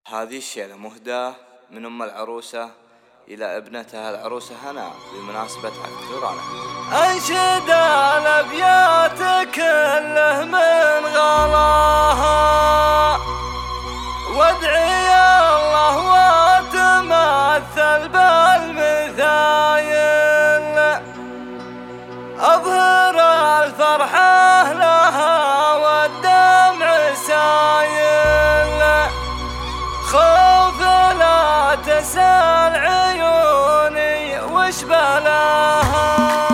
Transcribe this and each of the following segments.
هذه الشيلة مهداة من أم العروسة إلى ابنتها العروسة هنا بمناسبة عقد قرانها. أنشد الأبيات كله من غلاها وادعي الله وتمثل بالمثايل أظهر الفرحة لها والدمع سايل خوف لا تسأل عيوني وش بلاها.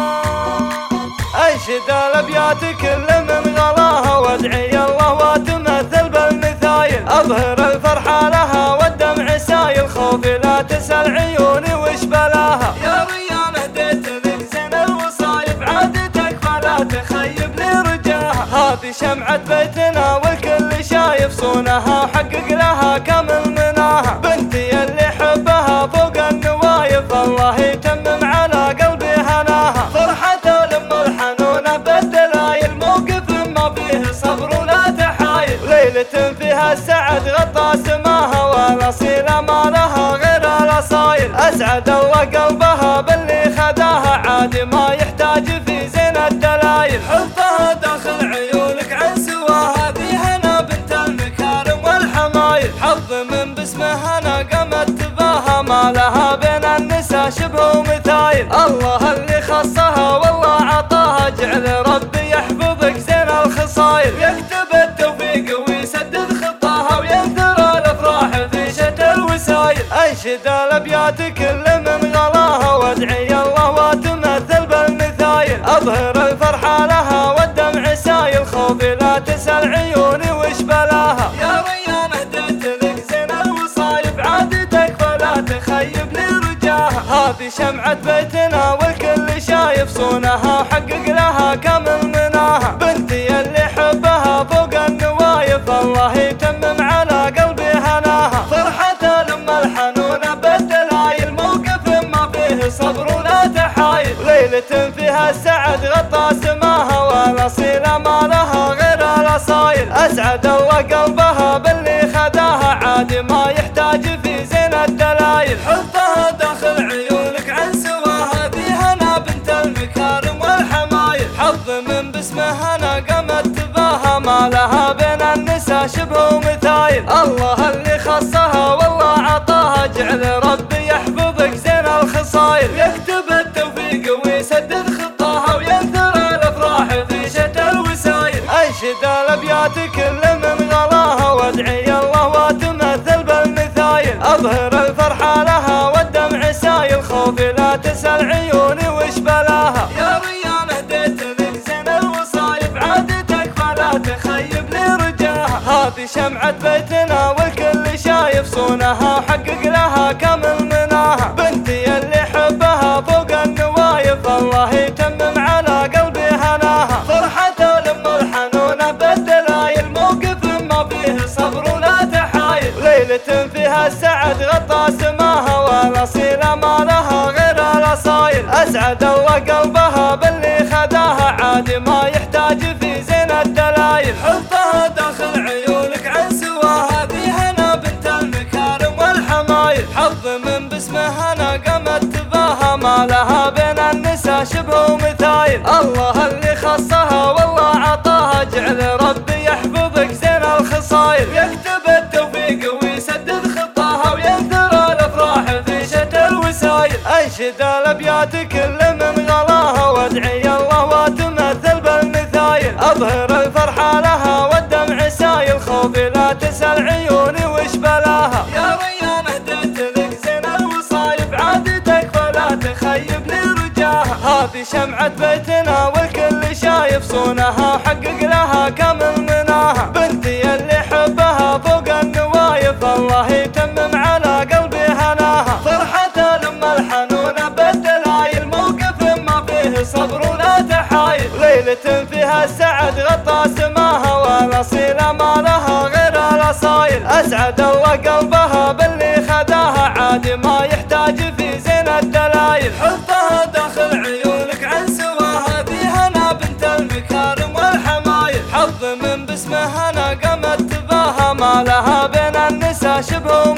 أنشد الأبيات كل من غلاها وادعي الله وتمثل بالمثايل أظهر الفرحة لها والدمع سايل خوف لا تسأل عيوني وش بلاها. يا ريان هديت لك زين الوصايف عادتك فلا تخيب لي رجاها. هذه شمعة بيتنا والكل شايف صونها وحقق لها كامل مناها. بنتي اللي حبها فوق النوايف الله يتمم على قلبي هناها. فرحة الأم الحنونة بالدلايل موقف ما فيه صبر ولا تحايل ليلة فيها السعد غطى سماها والأصيلة ما لها غير الأصايل. أسعد الله قلبها باللي خداها عادي ما يحتاج في زين الدلايل. حبها داخل عيونك عن سواها ذي هنا بنت المكارم والحمايل. حظ من باسمها أنا قامت تباها ما لها بين النساء شبه ومثايل. الله اللي خصها والله عطاها جعل ربي يحفظك زين الخصايل. يكتب التوفيق ويسدد خطاها وينثر الأفراح في شتى الوسايل. أنشد الأبيات كل من غلاها وادعي الله وتمثل بالمثايل أظهر الفرحة لها والدمع سايل خوف لا تسأل عيوني وش بلاها. يا ريان هديت لك زين الوصايف عادتك فلا تخيب لي رجاها. هذه شمعة بيتنا والكل شايف صونها وحقق لها كامل مناها. بنتي اللي حبها فوق النوايف الله يتمم على قلبي هناها. فرحة الأم الحنونة بالدلايل موقف ما فيه صبر ولا تحايل ليلة فيها السعد غطى سماها والأصيلة ما لها غير الأصايل. أسعد الله قلبها باللي خداها عادي ما يحتاج في زين الدلايل. حبها داخل عيونك عن سواها ذي هنا بنت المكارم والحمايل. حظ من باسمها أنا قامت تباها ما لها بين النساء شبه ومثايل. الله اللي خصها والله عطاها جعل ربي يحفظك زين الخصايل. يكتب التوفيق ويسدد خطاها وينثر الأفراح في شتى الوسايل. أنشد الأبيات كل من غلاها وادعي الله وتمثل بالمثايل أظهر الفرحة لها والدمع سايل خوف لا تسأل عيوني وش بلاها. يا ريان هديت لك زين الوصايف عادتك فلا تخيب لي رجاها. هذه شمعة بيتنا والكل شايف صونها وحقق لها كامل مناها. بنتي اللي حبها فوق النوايف الله يتمم على قلبي هناها. فرحة الأم الحنونة بالدلايل موقف ما فيه صبر ولا تحايل ليلة فيها السعد غطى سماها والأصيلة ما لها غير الأصايل. أسعد الله قلبها باللي خداها عادي ما يحتاج في زين الدلايل. حبها داخل عيونك عن سواها ذي هنا بنت المكارم والحمايل. حظ من باسمها أنا قامت تباها ما لها بين النساء شبه ومثايل. الله اللي خصها والله عطاها جعل ربي يحفظك زين الخصايل. يكتب التوفيق ويسدد خطاها وينثر الأفراح في شتى الوسايل. أنشد الأبيات كل من غلاها وادعي الله وتمثل بالمثايل أظهر الفرحة لها والدمع سايل خوف لا تسأل عيوني وش بلاها. يا ريان هديت لك زين الوصايف عادتك فلا تخيب لي رجاها. هذه شمعة بيتنا والكل شايف صونها وحقق لها كامل مناها. بنتي اللي حبها فوق النوايف الله يتمم على قلبي هناها. فرحة الأم الحنونة بالدلايل موقف ما فيه صبر ولا تحايل ليلة فيها السعد غطى سماها والأصيلة ما لها غير الأصايل. أسعد الله قلبها باللي خداها عادي ما يحتاج في زين الدلايل. حبها داخل عيونك عن سواها ذي هنا بنت المكارم والحمايل. حظ من باسمها أنا قامت تباها ما لها بين النساء شبه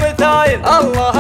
الله